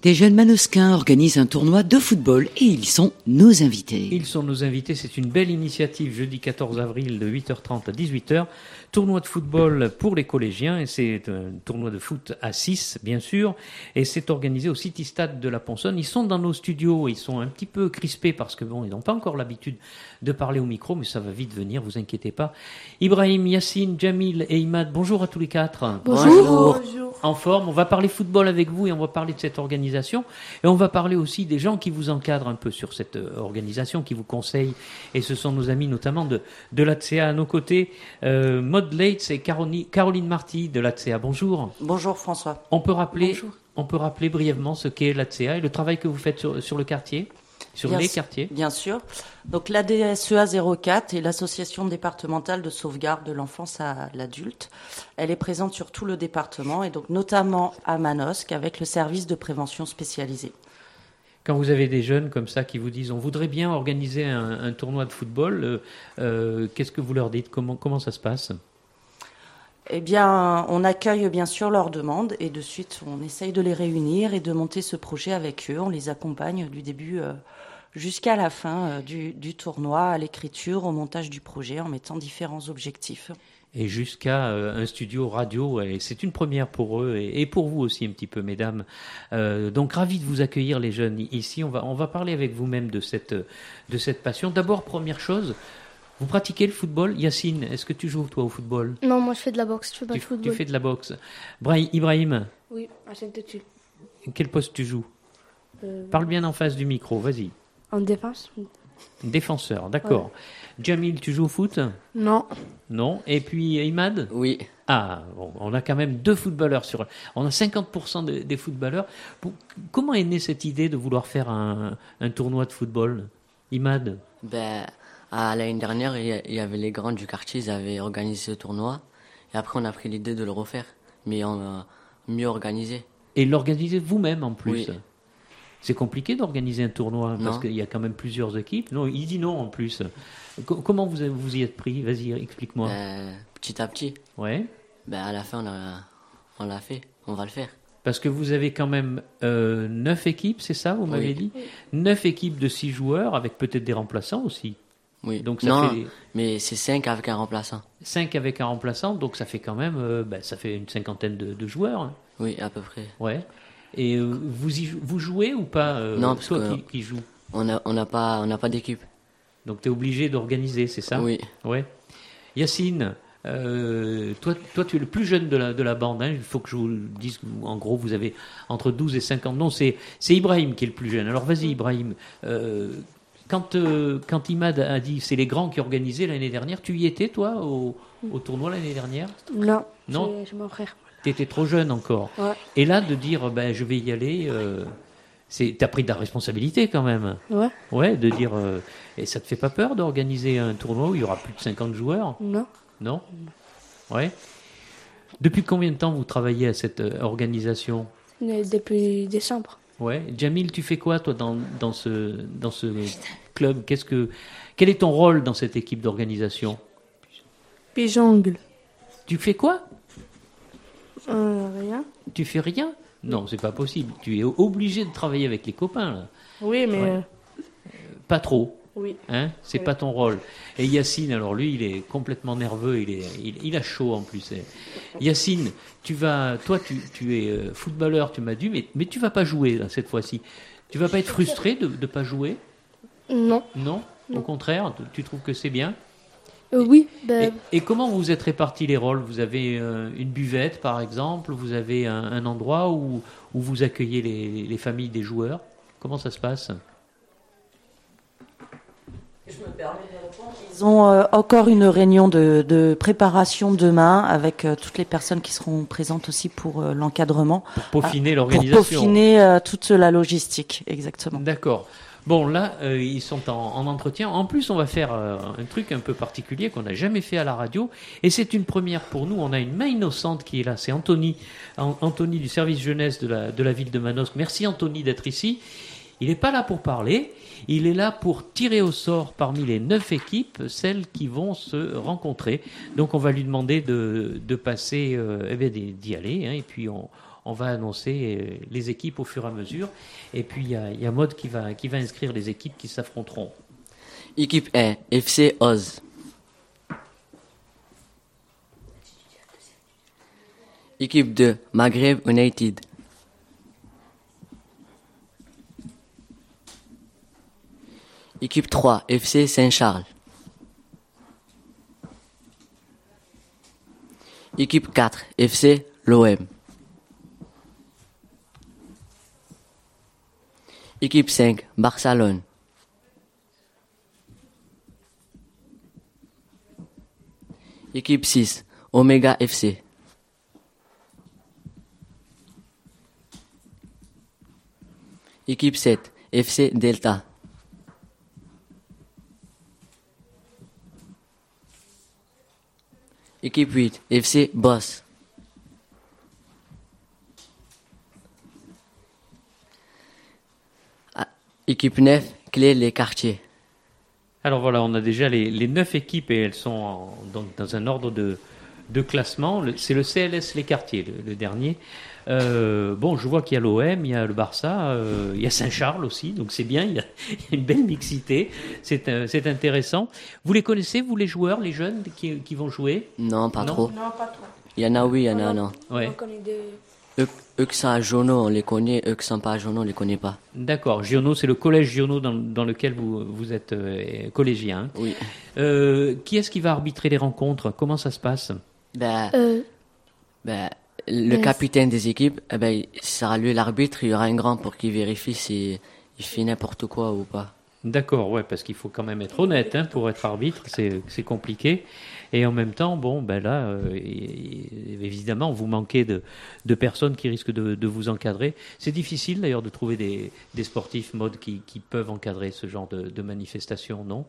Des jeunes manosquins organisent un tournoi de football et ils sont nos invités. Ils sont nos invités, c'est une belle initiative, jeudi 14 avril de 8h30 à 18h. Tournoi de football pour les collégiens, et c'est un tournoi de foot à 6, bien sûr, et c'est organisé au City Stade de la Ponsonne. Ils sont dans nos studios, ils sont un petit peu crispés parce que bon, ils n'ont pas encore l'habitude de parler au micro, mais ça va vite venir, vous inquiétez pas. Ibrahim, Yacine, Jamil et Imad, bonjour à tous les quatre. Bonjour. Bonjour. En forme, on va parler football avec vous et on va parler de cette organisation, et on va parler aussi des gens qui vous encadrent un peu sur cette organisation, qui vous conseillent, et ce sont nos amis notamment de l'ATSEA à nos côtés. Maud Leitz et Caroline Marty de l'ATSEA. Bonjour. Bonjour François. On peut rappeler brièvement ce qu'est l'ATSEA et le travail que vous faites sur le quartier, les quartiers. Bien sûr. Donc l'ADSEA 04 est l'association départementale de sauvegarde de l'enfance à l'adulte. Elle est présente sur tout le département et donc notamment à Manosque avec le service de prévention spécialisé. Quand vous avez des jeunes comme ça qui vous disent on voudrait bien organiser un tournoi de football, qu'est-ce que vous leur dites ? Comment ça se passe ? Eh bien, on accueille bien sûr leurs demandes et de suite, on essaye de les réunir et de monter ce projet avec eux. On les accompagne du début jusqu'à la fin du tournoi, à l'écriture, au montage du projet, en mettant différents objectifs. Et jusqu'à un studio radio, et c'est une première pour eux et pour vous aussi un petit peu, mesdames. Donc ravi de vous accueillir les jeunes ici. On va parler avec vous-même de cette passion. D'abord, première chose. Vous pratiquez le football ? Yacine, est-ce que tu joues toi au football ? Non, moi je fais de la boxe, je fais pas de football. Tu fais de la boxe. Ibrahim ? Oui, à Sainte-Tulle. Quel poste tu joues ? Parle bien en face du micro, vas-y. En défense ? Défenseur, d'accord. Ouais. Jamil, tu joues au foot ? Non. Non. Et puis Imad ? Oui. Ah, bon, on a quand même 2 footballeurs on a 50% des footballeurs. Comment est née cette idée de vouloir faire un tournoi de football ? Imad ? L'année dernière, il y avait les grands du quartier, ils avaient organisé ce tournoi. Et après, on a pris l'idée de le refaire, mais on a mieux organisé. Et l'organiser vous-même en plus ? Oui. C'est compliqué d'organiser un tournoi parce qu'il y a quand même plusieurs équipes. Non, il dit non en plus. Comment vous y êtes pris ? Vas-y, explique-moi. Petit à petit. Ouais. À la fin, on l'a fait. On va le faire. Parce que vous avez quand même 9 équipes, c'est ça, vous m'avez dit ? 9 équipes de 6 joueurs, avec peut-être des remplaçants aussi. Oui. Donc mais c'est 5 avec un remplaçant. 5 avec un remplaçant, donc ça fait quand même ça fait une cinquantaine de joueurs. Hein. Oui, à peu près. Ouais. Et vous jouez ou pas Non, parce toi que qui joues. On n'a pas d'équipe. Donc tu es obligé d'organiser, c'est ça ? Oui. Ouais. Yacine, toi tu es le plus jeune de la bande. Hein. Il faut que je vous le dise. En gros, vous avez entre 12 et 50. Non, c'est Ibrahim qui est le plus jeune. Alors vas-y, Ibrahim. Quand Imad a dit c'est les grands qui organisaient l'année dernière, tu y étais toi au tournoi l'année dernière ? Non, c'est mon frère. Tu étais trop jeune encore. Ouais. Et là, de dire je vais y aller, t'as pris de la responsabilité quand même. Ouais. Ouais, de dire. Et ça te fait pas peur d'organiser un tournoi où il y aura plus de 50 joueurs ? Non. Non ? Ouais. Depuis combien de temps vous travaillez à cette organisation ? Depuis décembre. Ouais. Jamil, tu fais quoi toi dans ce club ? Quel est ton rôle dans cette équipe d'organisation ? Puis jongle. Tu fais quoi ? Rien. Tu fais rien ? Non, c'est pas possible. Tu es obligé de travailler avec les copains là. Oui, mais ouais. Pas trop. Oui. Hein ? C'est pas ton rôle. Et Yacine, alors lui, il est complètement nerveux. Il a chaud en plus. Yacine, tu es footballeur, tu m'as dit, mais tu vas pas jouer là cette fois-ci. Tu vas pas être frustré de pas jouer ? Non. Non ? Au contraire, tu trouves que c'est bien ? Oui. Et comment vous êtes répartis les rôles ? Vous avez une buvette, par exemple ? Vous avez un endroit où vous accueillez les familles des joueurs ? Comment ça se passe ? Je me permets de répondre. Ils ont encore une réunion de préparation demain avec toutes les personnes qui seront présentes aussi pour l'encadrement. Pour peaufiner l'organisation. Pour peaufiner toute la logistique, exactement. D'accord. Bon, là, ils sont en entretien. En plus, on va faire un truc un peu particulier qu'on n'a jamais fait à la radio. Et c'est une première pour nous. On a une main innocente qui est là. C'est Anthony du service jeunesse de la ville de Manosque. Merci Anthony d'être ici. Il n'est pas là pour parler. Il est là pour tirer au sort parmi les 9 équipes celles qui vont se rencontrer. Donc, on va lui demander de passer, d'y aller. Hein, et puis, on va annoncer les équipes au fur et à mesure. Et puis, il y a Maud qui va inscrire les équipes qui s'affronteront. Équipe 1, FC Oz. Équipe 2, Maghreb United. Équipe 3, FC Saint-Charles. Équipe 4, FC l'OM. Équipe 5, Barcelone. Équipe 6, Omega FC. Équipe 7, FC Delta. Équipe 8, FC Boss. Équipe 9, Clé les quartiers. Alors voilà, on a déjà les 9 équipes et elles sont donc dans un ordre de classement. C'est le CLS Les Quartiers, le dernier. Bon, je vois qu'il y a l'OM, il y a le Barça, il y a Saint-Charles aussi, donc c'est bien, il y a une belle mixité, c'est intéressant. Vous les connaissez, vous les joueurs, les jeunes qui vont jouer? Non, pas Non. trop. Non, pas trop. Il y en a oui, il y en a non. Ouais. On connaît des... Eux qui sont à Jono, on les connaît. Eux qui sont pas à Jono, on les connaît pas. D'accord, Giono, c'est le collège Giono dans lequel vous êtes collégien. Oui. Qui est-ce qui va arbitrer les rencontres? Comment ça se passe? Le capitaine des équipes, il sera lui l'arbitre. Il y aura un grand pour qu'il vérifie s'il fait n'importe quoi ou pas. D'accord, ouais, parce qu'il faut quand même être honnête pour être arbitre, c'est compliqué. Et en même temps, bon, là, évidemment, vous manquez de personnes qui risquent de vous encadrer. C'est difficile d'ailleurs de trouver des sportifs mode qui peuvent encadrer ce genre de manifestation, non?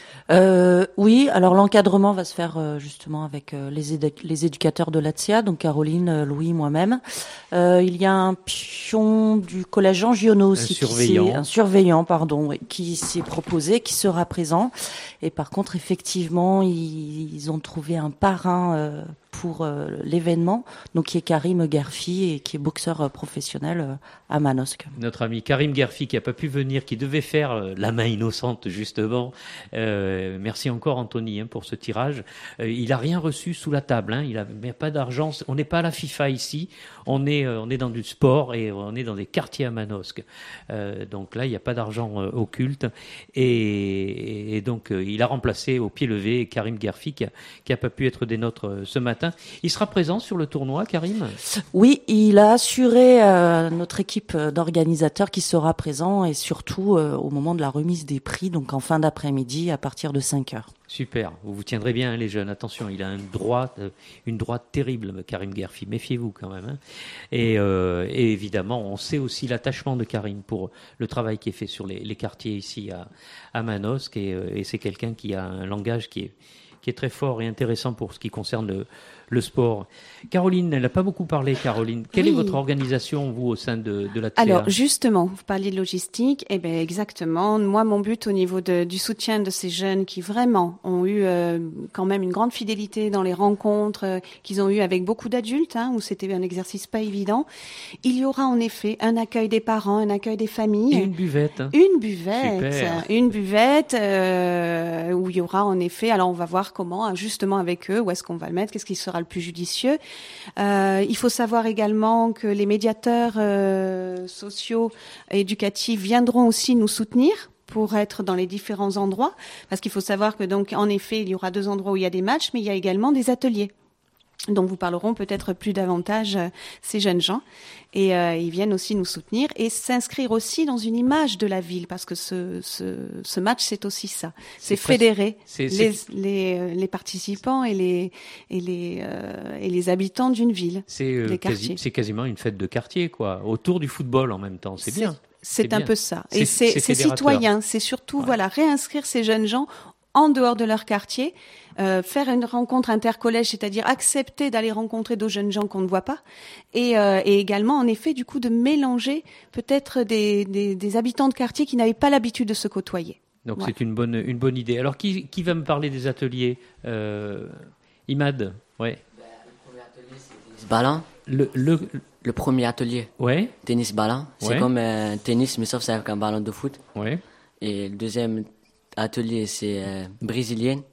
Oui, alors l'encadrement va se faire justement avec les éducateurs de l'ATSIA, donc Caroline, Louis, moi-même. Il y a un pion du collège Jean Giono aussi, un surveillant, oui, qui s'est proposé, qui sera présent. Et par contre, effectivement, ils ont trouvé un parrain pour l'événement, donc qui est Karim Gerfi et qui est boxeur professionnel à Manosque. Notre ami Karim Gerfi qui n'a pas pu venir, qui devait faire la main innocente justement. Merci encore Anthony pour ce tirage. Il n'a rien reçu sous la table, il n'a pas d'argent. On n'est pas à la FIFA ici, on est dans du sport et on est dans des quartiers à Manosque. Donc là, il n'y a pas d'argent occulte. Et donc, il a remplacé au pied levé Karim Gerfi qui n'a pas pu être des nôtres ce matin. Il sera présent sur le tournoi, Karim? Oui, il a assuré notre équipe d'organisateurs qui sera présent et surtout au moment de la remise des prix, donc en fin d'après-midi à partir de 5h. Super, vous vous tiendrez bien les jeunes, attention, il a une droite terrible, Karim Gerfi, méfiez-vous quand même. Et évidemment, on sait aussi l'attachement de Karim pour le travail qui est fait sur les quartiers ici à Manosque et c'est quelqu'un qui a un langage qui est très fort et intéressant pour ce qui concerne le sport. Caroline, elle n'a pas beaucoup parlé, Caroline. Quelle est votre organisation, vous, au sein de la TCA? Alors, justement, vous parliez de logistique. Eh bien, exactement. Moi, mon but au niveau du soutien de ces jeunes qui vraiment ont eu quand même une grande fidélité dans les rencontres qu'ils ont eues avec beaucoup d'adultes, où c'était un exercice pas évident. Il y aura en effet un accueil des parents, un accueil des familles. Et une buvette. Une buvette. Super. Une buvette où il y aura en effet, alors on va voir comment, justement avec eux, où est-ce qu'on va le mettre, qu'est-ce qui sera le plus judicieux. Il faut savoir également que les médiateurs sociaux et éducatifs viendront aussi nous soutenir pour être dans les différents endroits, parce qu'il faut savoir que donc en effet il y aura 2 endroits où il y a des matchs, mais il y a également des ateliers. Donc vous parleront peut-être plus davantage ces jeunes gens et ils viennent aussi nous soutenir et s'inscrire aussi dans une image de la ville parce que ce match c'est aussi ça, c'est fédérer les participants et les habitants d'une ville, des quartiers. C'est quasiment une fête de quartier quoi, autour du football en même temps, c'est bien. C'est un peu ça. Et c'est fédérateur. citoyen, c'est surtout réinscrire ces jeunes gens en dehors de leur quartier, faire une rencontre intercollège, c'est-à-dire accepter d'aller rencontrer d'autres jeunes gens qu'on ne voit pas, et également en effet du coup de mélanger peut-être des habitants de quartier qui n'avaient pas l'habitude de se côtoyer. Donc c'est une bonne idée. Alors qui va me parler des ateliers? Imad, ouais. Le premier atelier c'est des ballons. Le premier atelier, Ouais, tennis ballon, c'est Ouais. comme un tennis, mais sauf c'est avec un ballon de foot. ouais. Et le deuxième atelier, c'est brésilienne.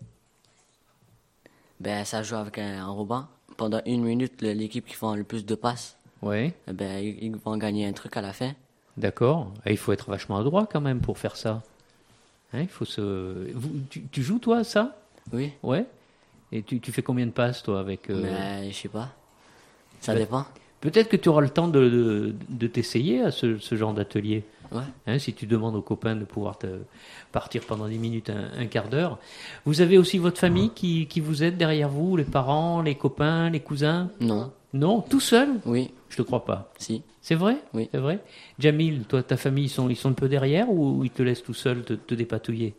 Ben, ça joue avec un ruban. Pendant 1 minute, l'équipe qui fait le plus de passes, Ouais, ben, ils vont gagner un truc à la fin. d'accord. Et il faut être vachement adroit quand même pour faire ça. Hein, il faut tu joues toi à ça? Oui, Ouais. Et tu fais combien de passes toi avec mais je sais pas. Ça Ben, dépend. Peut-être que tu auras le temps de t'essayer à ce genre d'atelier. Ouais. Hein, si tu demandes aux copains de pouvoir partir pendant 10 minutes, un quart d'heure. Vous avez aussi votre famille qui vous aide derrière vous, les parents, les copains, les cousins? Non. Non, tout seul? Oui. Je te crois pas. Si. C'est vrai? Oui. C'est vrai? Jamil, toi, ta famille, ils sont un peu derrière ou ils te laissent tout seul te dépatouiller?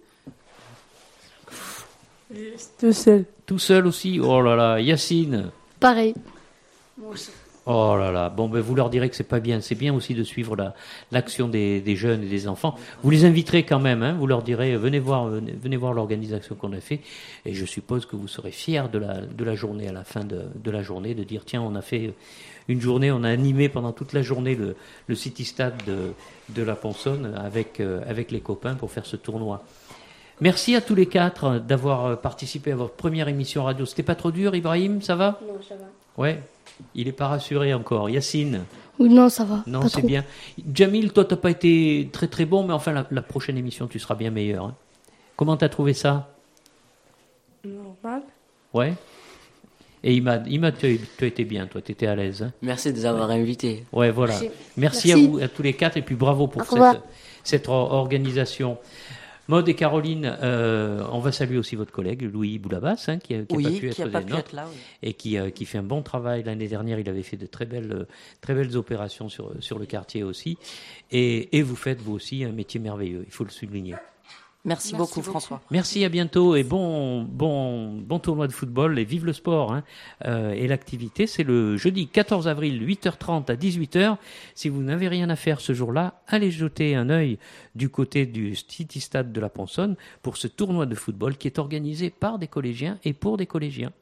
Tout seul. Tout seul aussi? Oh là là, Yacine. Pareil. Oh là là, bon ben vous leur direz que c'est pas bien, c'est bien aussi de suivre l'action des jeunes et des enfants. Vous les inviterez quand même, hein, vous leur direz venez voir l'organisation qu'on a fait, et je suppose que vous serez fiers de la journée à la fin de la journée, de dire tiens on a fait une journée, on a animé pendant toute la journée le City Stade de la Ponsonne avec les copains pour faire ce tournoi. Merci à tous les quatre d'avoir participé à votre première émission radio. C'était pas trop dur, Ibrahim, ça va? Non, ça va. Ouais, il est pas rassuré encore. Yacine? Oui, non, ça va. Non, pas c'est trop. bien. Jamil, toi, t'as pas été très très bon, mais enfin, la prochaine émission, tu seras bien meilleur. Hein. Comment t'as trouvé ça? Normal. Ouais. Et Imad, tu as été bien, toi, t'étais à l'aise. Hein. Merci de nous avoir invités. Ouais, voilà. Merci à Merci. vous, à tous les quatre, et puis bravo pour Au revoir. cette organisation. Maud et Caroline, on va saluer aussi votre collègue Louis Boulabas, hein, qui a pas pu qui n'a être pas des pu nôtres, être là. Oui. et qui fait un bon travail. L'année dernière, il avait fait de très belles opérations sur le quartier aussi. Et vous faites, vous aussi, un métier merveilleux, il faut le souligner. Merci beaucoup, François. Merci, à bientôt, et bon tournoi de football, et vive le sport, hein. Et l'activité, c'est le jeudi 14 avril, 8h30 à 18h. Si vous n'avez rien à faire ce jour-là, allez jeter un œil du côté du City Stade de la Ponsonne pour ce tournoi de football qui est organisé par des collégiens et pour des collégiens.